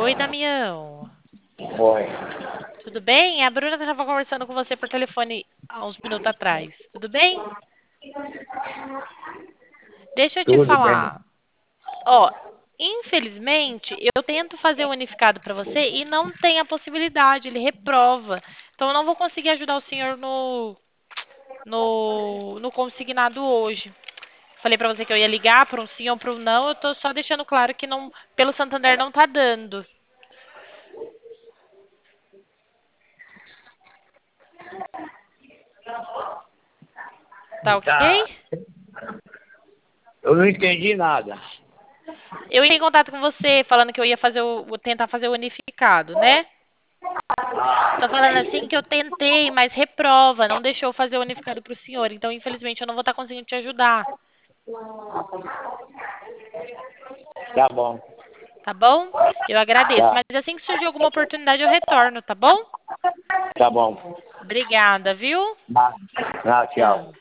Oi, Damião. Oi. Tudo bem? A Bruna estava conversando com você por telefone há uns minutos atrás. Tudo bem? Deixa eu te Tudo bem? falar. Ó, infelizmente, eu tento fazer o unificado para você e não tem a possibilidade, ele reprova. Então, eu não vou conseguir ajudar o senhor no consignado hoje. Falei para você que eu ia ligar para um sim ou para um não. Eu tô só deixando claro que não, pelo Santander não tá dando. Tá ok? Tá. Eu não entendi nada. Eu entrei em contato com você falando que eu ia fazer tentar fazer o unificado, né? Tô falando assim que eu tentei, mas reprova, não deixou fazer o unificado pro senhor. Então, infelizmente, eu não vou estar conseguindo te ajudar. Tá bom. Tá bom? Eu agradeço. Tá. Mas assim que surgir alguma oportunidade, eu retorno, tá bom? Tá bom. Obrigada, viu? Tá. Tchau. Tchau.